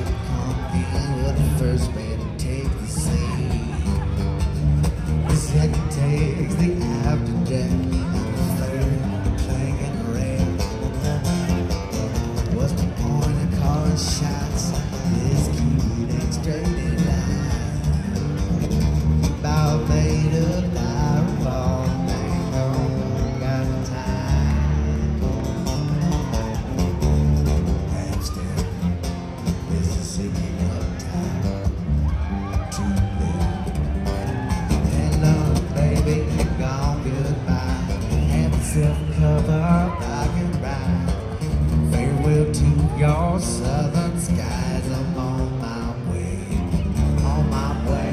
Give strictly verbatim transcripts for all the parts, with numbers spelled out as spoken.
Pumpkin was the first man to take the scene. The second takes the after death, and the third the plank and rail. What's the point of calling shots? This kid ain't straight in line. About made up styrofoam, ain't no got time. Amsterdam, Mississippi, uptown, too late. Hello, baby, you're gone, goodbye. Have yourself a cover, I can ride. Farewell to your southern skies. I'm on my way, on my way.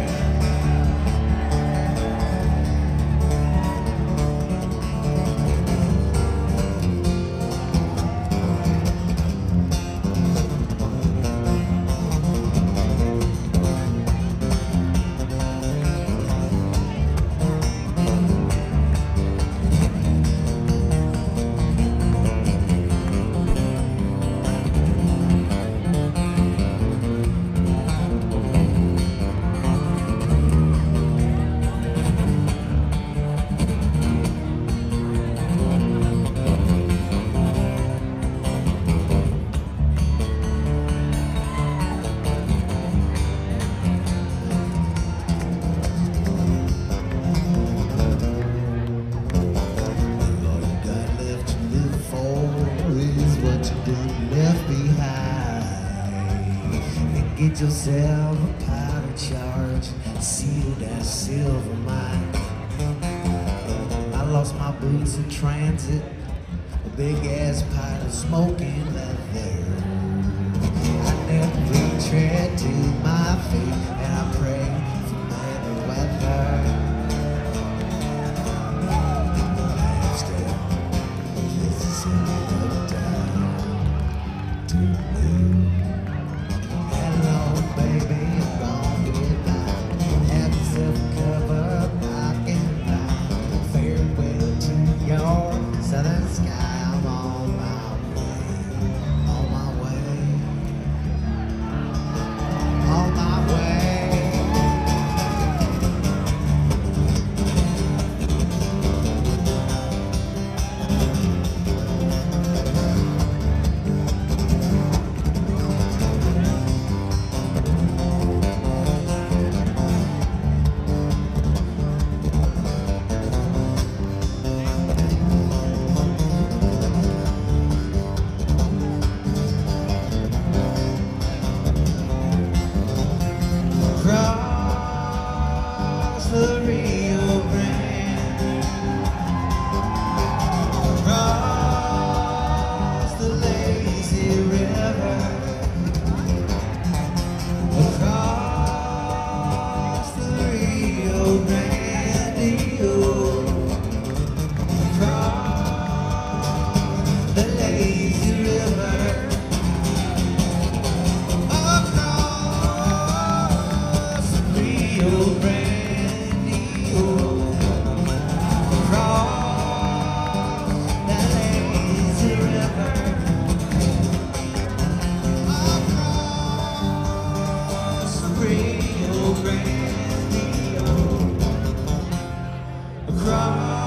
Get yourself a powder charge, seal that silver mine. I lost my boots in transit, a big ass pile of smoking leather. I never retread to my feet, and I pray for better weather. Amsterdam, Mississippi, uptown, too blue. Southern sky, I'm on my way, on my way, on my way. Across the Rio Grande, across the lazy river, across the Rio Grande, across the lazy river. Rio Grande, across